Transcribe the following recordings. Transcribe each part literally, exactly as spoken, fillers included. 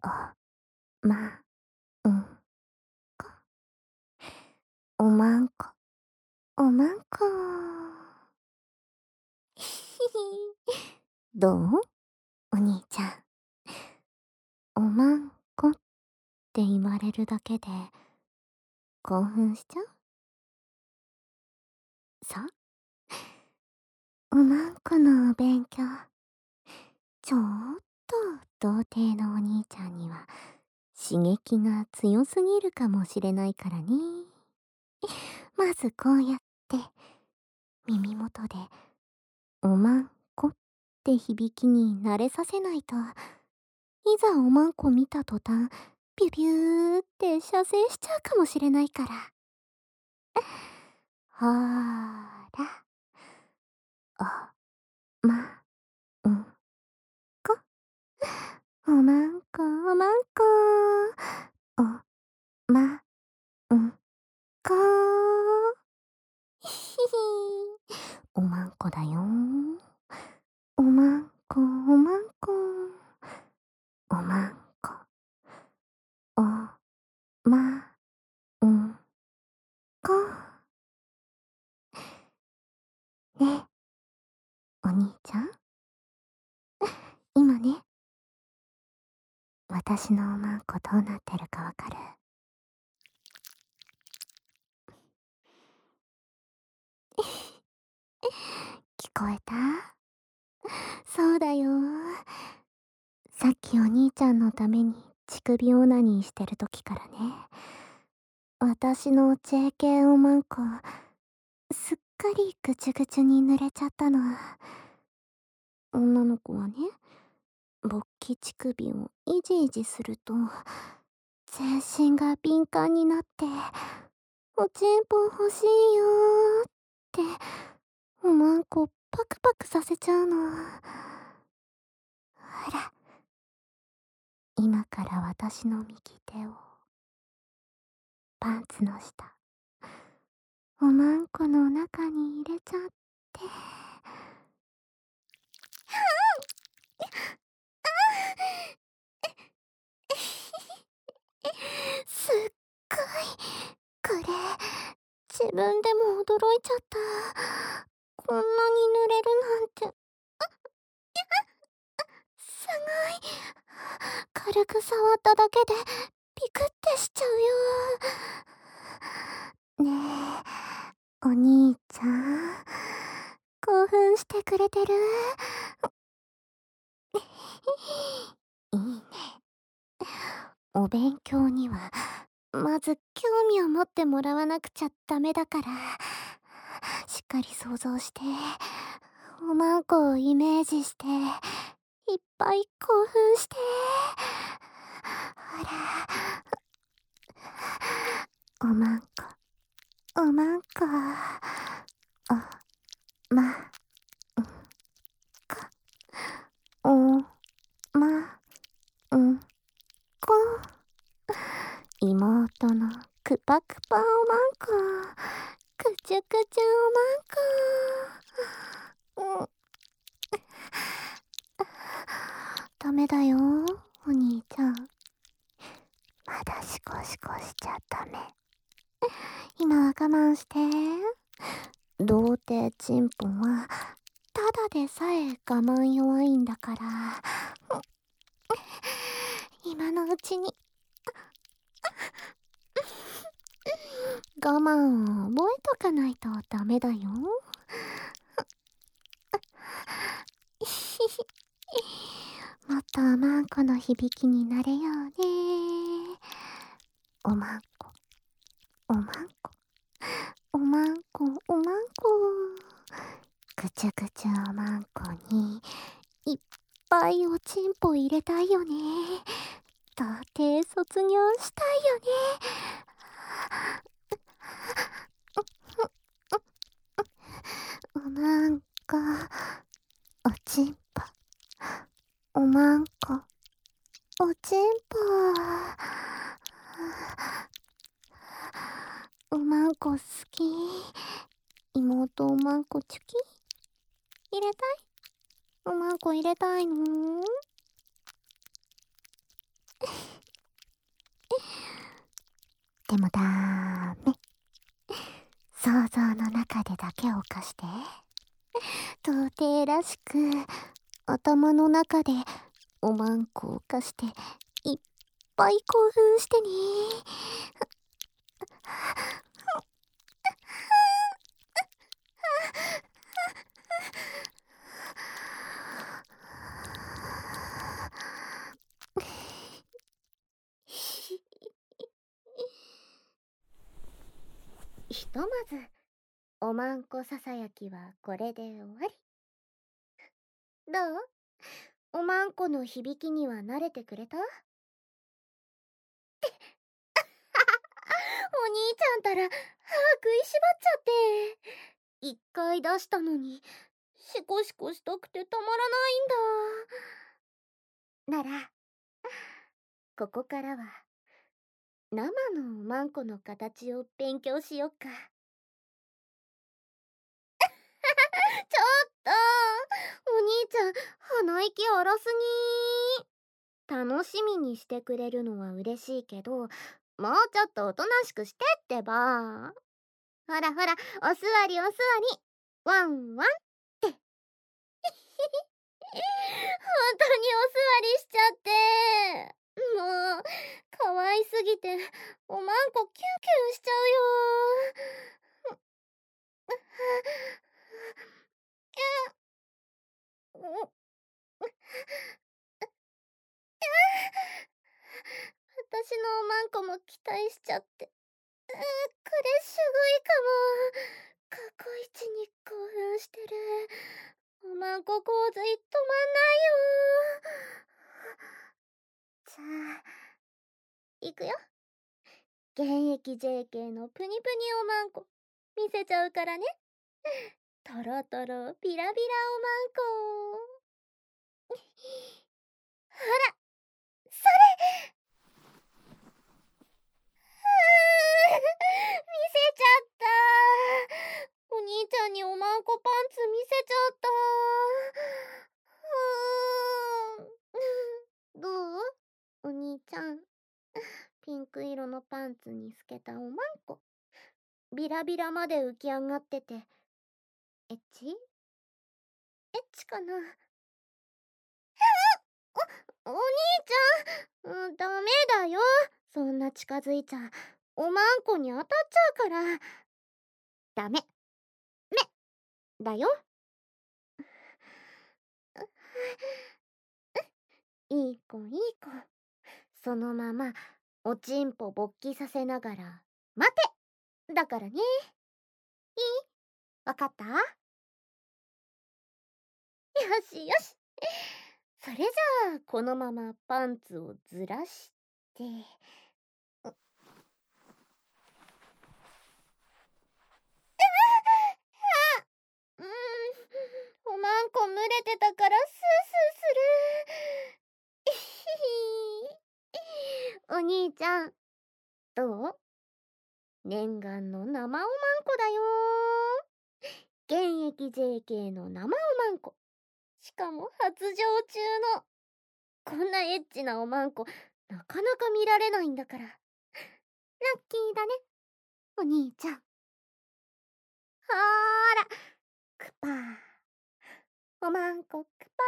おまうんこ。おまんこ、おまんこ。ひひひ。どう？お兄ちゃん。おまんこって言われるだけで興奮しちゃう？そう？おまんこのお勉強、ちょっと童貞のお兄ちゃんには刺激が強すぎるかもしれないからね。まずこうやって耳元でおまんこって響きに慣れさせないと、いざおまんこ見た途端ビュビューって射精しちゃうかもしれないから。ほーら、おまんこ、おまんこ、おまんこ、おまんこ。ひひひ。おまんこだよ。おまんこ、おまんこ、おまんこ、おまんこ。ね、お兄ちゃん。今ね、私のおまんこどうなってるかわかる？聞こえた？そうだよ。さっきお兄ちゃんのために乳首オナニーしてる時からね、私の ジェーケー おまんこ、すっかりぐちゅぐちゅに濡れちゃったの。女の子はね、勃起乳首をいじいじすると、全身が敏感になって、おちんぽ欲しいよーって、おまんこパクパクさせちゃうの。ほら、今から私の右手を、パンツの下、おまんこの中に入れちゃって。すっごい。これ、自分でも驚いちゃった。こんなに濡れるなんて。すごい。軽く触っただけでピクってしちゃうよ。ねえ、お兄ちゃん、興奮してくれてる？いいね。お勉強にはまず興味を持ってもらわなくちゃダメだから、しっかり想像して、おまんこをイメージして、いっぱい興奮して。ほら、おまんこ、おまんこ、おまんこ、おまんこ。妹のクパクパおまんこ、くちゅくちゅおまんこ。うん、ダメだよ、お兄ちゃん。まだシコシコしちゃダメ。今は我慢して。童貞チンポはただでさえ我慢弱いんだから、今のうちに我慢を覚えとかないとダメだよ。もっとおまんこの響きになれようね。おまんこ、おまんこ、おまんこ、おまんこ。ぐちゅぐちゅおまんこにいっぱいおちんぽ入れたいよね。童貞卒業したいよね。おまんこ、おちんぽ、おまんこ、おちんぽ。おまんこ好き。妹おまんこチュキ入れたい？おまんこ入れたいの？ でもだーめ。想像の中でだけを貸して。童貞らしく頭の中でおまんこを貸していっぱい興奮してね。ひとまずおまんこささやきはこれで終わり。どう？おまんこの響きには慣れてくれた？お兄ちゃんたら歯食いしばっちゃって、一回出したのにシコシコしたくてたまらないんだ。ならここからは生のおまんこの形を勉強しよっか。ちょっとお兄ちゃん、鼻息荒すぎー。楽しみにしてくれるのは嬉しいけど、もうちょっとおとなしくしてってば。ほらほら、お座りお座り。ワンワンって。本当にお座りしちゃって。もう、可愛すぎて、おまんこキュンキュンしちゃうよ。お私のおまんこも期待しちゃって。うー、これすごいかも。過去一に興奮してる。おまんこ洪水止まんないよ。じゃあ、いくよ。現役 ジェーケー のプニプニおまんこ見せちゃうからね。トロトロピラピラおまんこ。ほら、それ。見せちゃった。お兄ちゃんにおまんこパンツ見せちゃった。うーん。どう？お兄ちゃん。ピンク色のパンツに透けたおまんこ。ビラビラまで浮き上がってて。エッチ？エッチかな？お、お兄ちゃん、うん、ダメだよ。そんな近づいちゃおまんこに当たっちゃうから。ダメ。めだよ。いい子いい子。そのままおちんぽ勃起させながら待てだからね。いい？わかった？よしよし。それじゃあこのままパンツをずらして、ううーん、おまんこ蒸れてたからスースーする。お兄ちゃん、どう？念願の生おまんこだよー。現役 ジェーケー の生おまんこ。しかも発情中の。こんなエッチなおまんこなかなか見られないんだから。ラッキーだね、お兄ちゃん。ほーら、クパー。おまんこクパ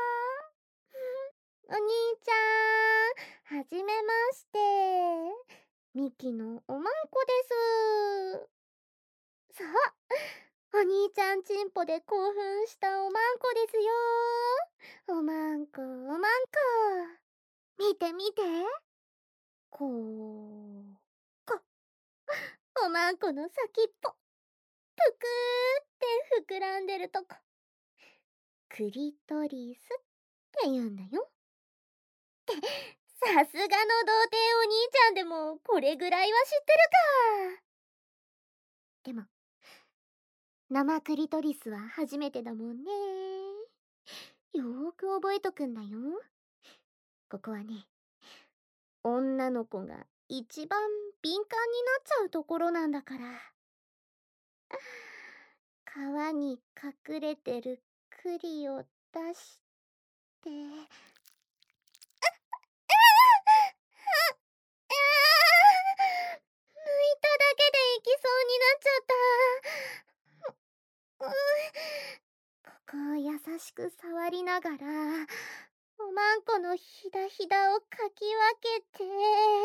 ー。お兄ちゃん、はじめまして。ミキのおまんこです。そう、お兄ちゃんちんぽで興奮したおまんこですよ。おまんこおまんこ。見て見て。こうこ。おまんこの先っぽぷくーって膨らんでるとこ、クリトリスって言うんだよ。ってさすがの童貞お兄ちゃんでもこれぐらいは知ってるか。でも生クリトリスは初めてだもんね。よーく覚えとくんだよ。ここはね、女の子が一番敏感になっちゃうところなんだから。川に隠れてる栗を出して、 しく触りながら、おまんこのひだひだをかき分けて、うん、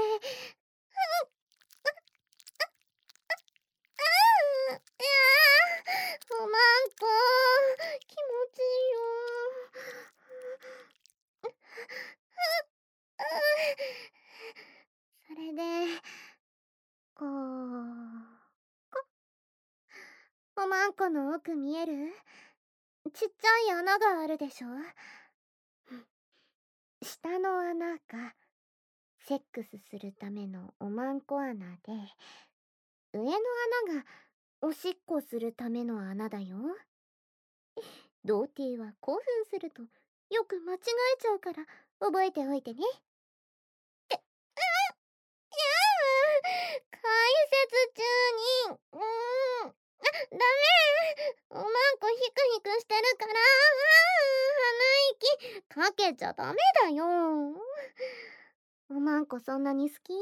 ああ、いやー、おまんこ、気持ちいいよ。それで、こう、おまんこの奥見える？ちっちゃい穴があるでしょ？下の穴がセックスするためのおまんこ穴で、上の穴がおしっこするための穴だよ。童貞は興奮するとよく間違えちゃうから覚えておいてね。って、ういやー、解説中に、うーん、あ、ダメ、おまんこヒクヒクしてるから、あー、鼻息かけちゃダメだよ。おまんこそんなに好き？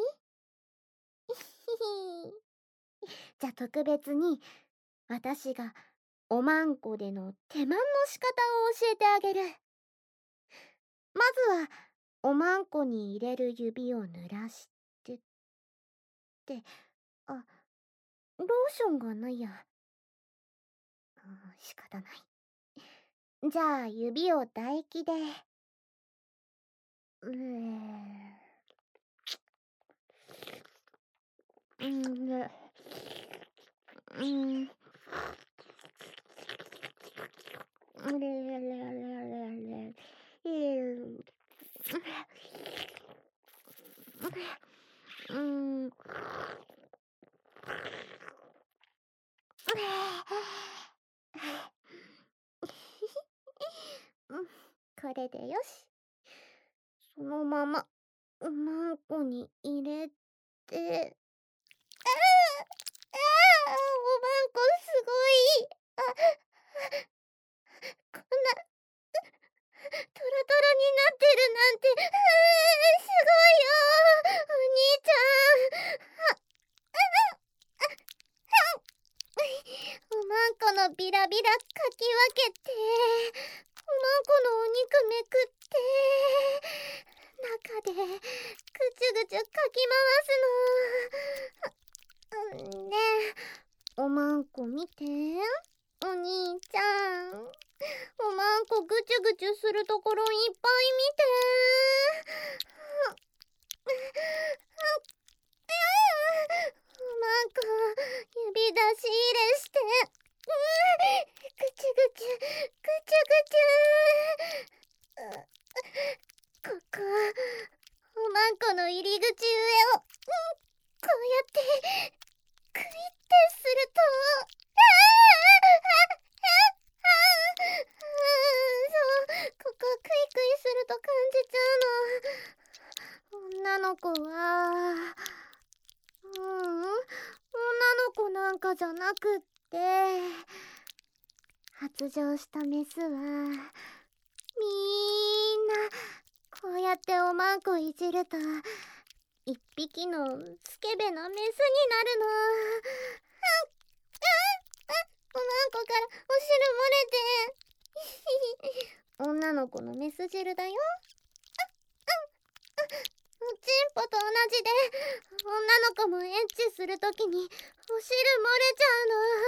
じゃあ特別に私がおまんこでの手間の仕方を教えてあげる。まずはおまんこに入れる指を濡らしてって、あ、ローションがないや。うん、仕方ない。じゃあ指を唾液で、うーうん、うん、うん、れれれれれれうん、これでよし。そのままおまんこに入れて、ああ、ああ、おまんこすごい。あ、こんなトロトロになってるなんて、あー、すごいよ、お兄ちゃん。おまんこのビラビラかき分けて、おまんこのお肉めくって、中でぐちゅぐちゅかき回すの。ねえ、おまんこ見て、お兄ちゃん。おまんこぐちゅぐちゅするところいっぱい見て。おまんこ指出し入れして、うん、ぐちゅぐちゅぐちゅぐちゅ、ここおまんこの入り口上を、うん、こうやってクイってすると、ああ、ああ、そう、ここクイクイすると感じちゃうの。女の子は、ううん、女の子なんかじゃなくって、発情したメスはみんなこうやっておまんこいじると一匹のスケベなメスになるの。おまんこからお汁漏れて女の子のメス汁だよ。チンポと同じで女の子もエッチするときにお汁漏れちゃ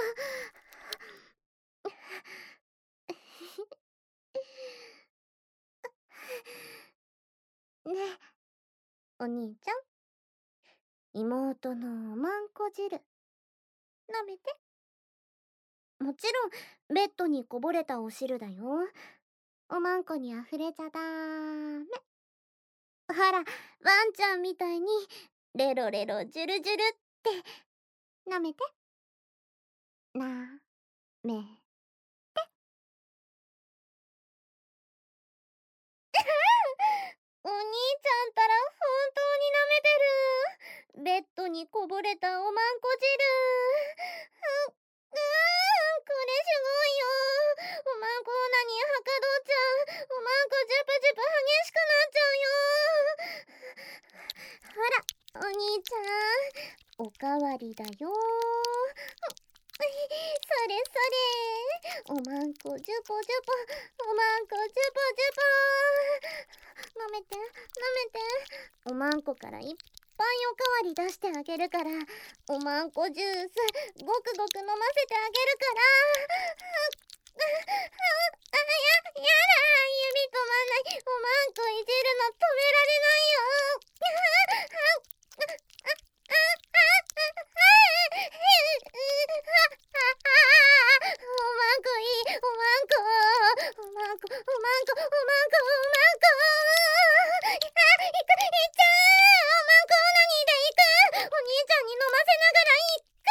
うの。ねえ、お兄ちゃん、妹のおまんこ汁舐めて。もちろんベッドにこぼれたお汁だよ。おまんこにあふれちゃダメ。ほら、ワンちゃんみたいにレロレロジュルジュルって舐めて。なめお兄ちゃんたら本当に舐めてる。ベッドにこぼれたおまんこ汁。う、うーん、これすごいよ。おまんこオナニーはかどっちゃう。おまんこジュプジュプ激しくなっちゃうよ。ほら、お兄ちゃん、おかわりだよ。 それそれ、おまんこジュポジュポ、おまんこジュポジュポ、舐めて舐めて、おまんこからいっぱいおかわり出してあげるから、おまんこジュースごくごく飲ませてあげるから。あ、あ、あ、や、やだ、指止まんない。おまんこいじるの止められないよ。おまんこいい、おまんこ、おまんこ、おまんこ、おまんこ、おまんこ。あ、いく、いっちゃう。おまんこオナニーでいく。お兄ちゃんに飲ませながらいく。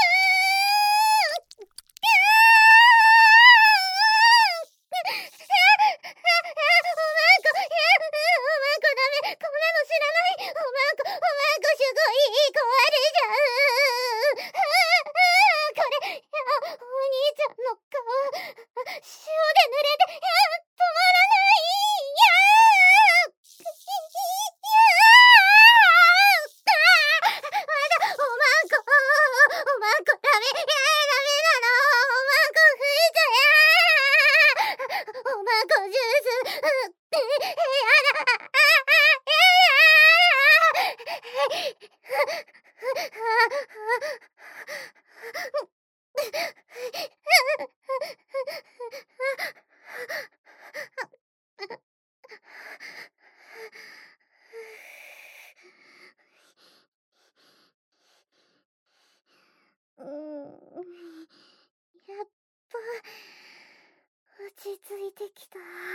うーん、やっと落ち着いてきた。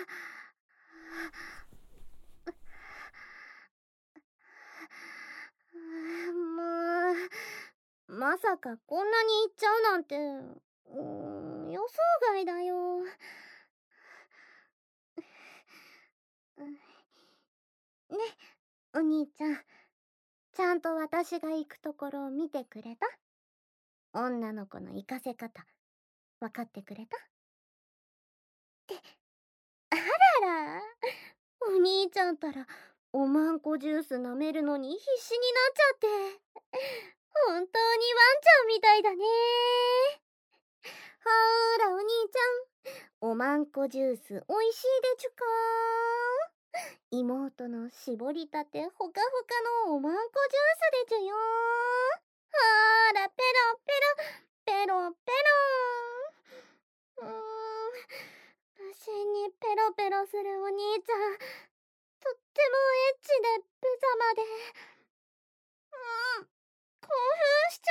もう、まさかこんなに行っちゃうなんて、うーん、予想外だよ。ね、お兄ちゃん、ちゃんと私が行くところを見てくれた？女の子の行かせ方、分かってくれた？って、あらら、お兄ちゃんたら、おまんこジュース舐めるのに必死になっちゃって、本当にワンちゃんみたいだね。ほーらお兄ちゃん、おまんこジュースおいしいでちゅかー。妹の絞りたてほかほかのおまんこジュースでちゅよー。ほーらペロペロペロペロー。うーん、私にペロペロするお兄ちゃん、とってもエッチで無様で、うん、興奮しちゃ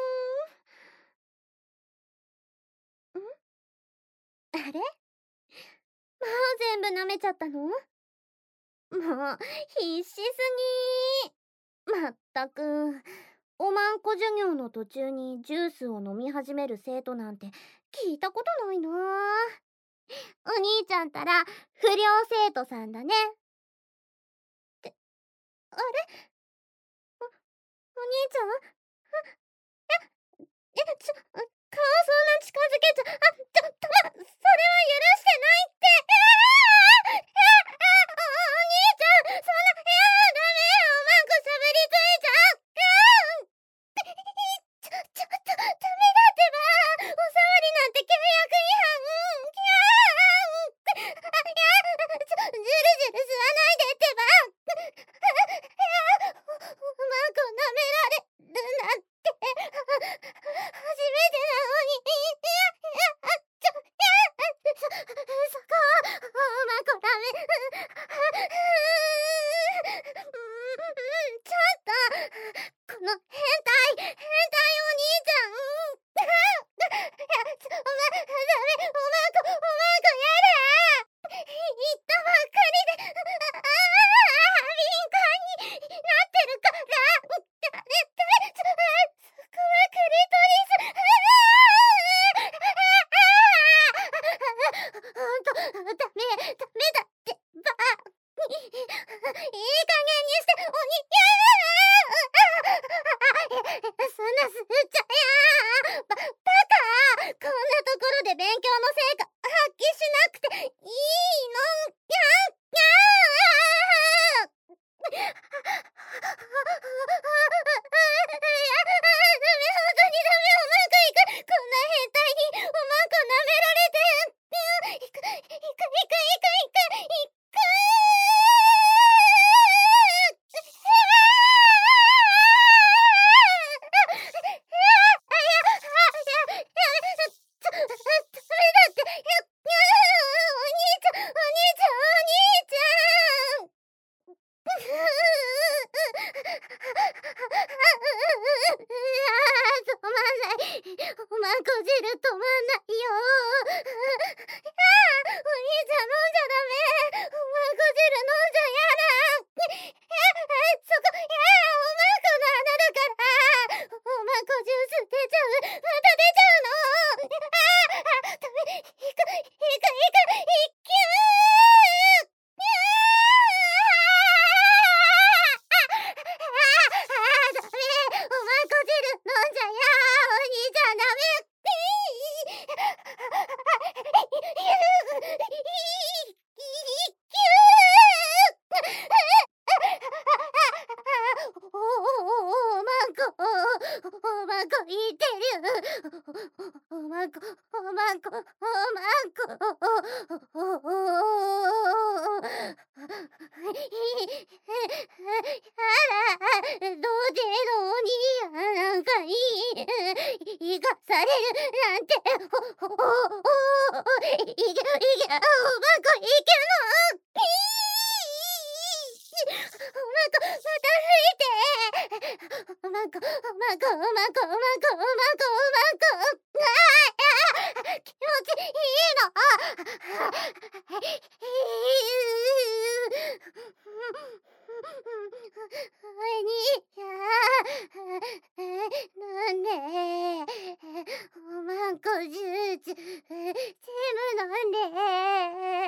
うよ。ん、あれ、もう全部舐めちゃったの？もう必死すぎー。まったく、おまんこ授業の途中にジュースを飲み始める生徒なんて聞いたことないな。お兄ちゃんたら不良生徒さんだね。って、あれ、お、お兄ちゃん、え、ちょ、顔そんな近づけちゃ、あ、ちょ、たま、それは許してないって。ああ、ああ、お、お兄ちゃん、そんな、いや、ダメ、おまんこしゃぶりついちゃう。ちょ、ちょっと、ダメだってば。おさわりなんて契約違反。キャー。あ、いや、ちょ、ずるずる吸わないでってば。いや、お、おまんこ舐められるなんて、初めてなのに。いや、いや、あ、ちょ、いや、そ、そこ、おまんこダメ。うーん、ちょっと、この変態、変態お兄ちゃん。いや、ちょ、おま、ダメ、おまんこ、おまんこやだ。言ったばっかりで、ああ、敏感になってるから。あれ、ちょ、そこはクリトリス。ほんと、ダメ、ダメだってば。いい加減にして、おに、そんなすっちゃ、いやー、ば、バカ、こんなところで勉強の成果発揮しなくていいの。にゃん、にゃー。いや、ダメ、ほんとにダメ、おまんこ行く。こんな変態童貞のお兄やなんかに生かされるなんて、ほ、ほ、ほ、ほ、いけ、いけ、おまこいけのおまこ、また吹いておまこ、おまこ、おまこ、おまこ、おまこ、おまこ、ああ、気持ちいいのおにやなんでおまんこジュース全部飲んでもう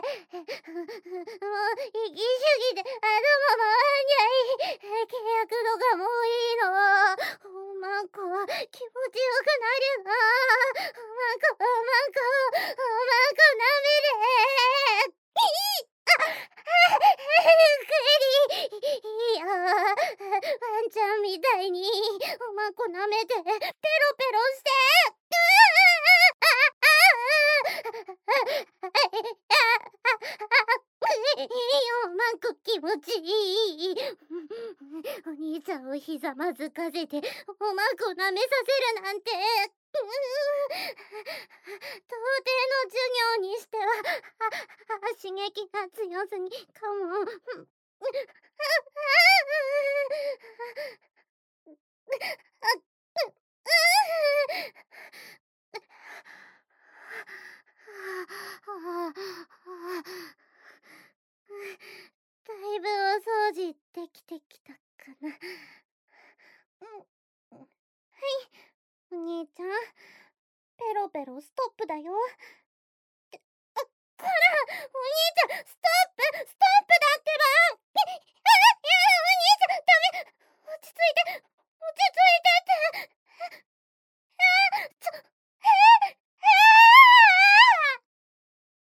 行き過ぎて頭回んにゃい契約とかもういいのおまんこ気持ちよくなるのおまんこおまんこおまんこなめれゆっくりいいよワンちゃんみたいにおまんこなめてペロペロしておまんこ気持ちいいお兄ちゃんをひざまずかせておまんこなめさせるなんて童貞の授業にしては刺激が強すぎかもだいぶお掃除できてきたかな。はい、お兄ちゃん、ペロペロストップだよ。あ、こら、お兄ちゃん、ストップストップ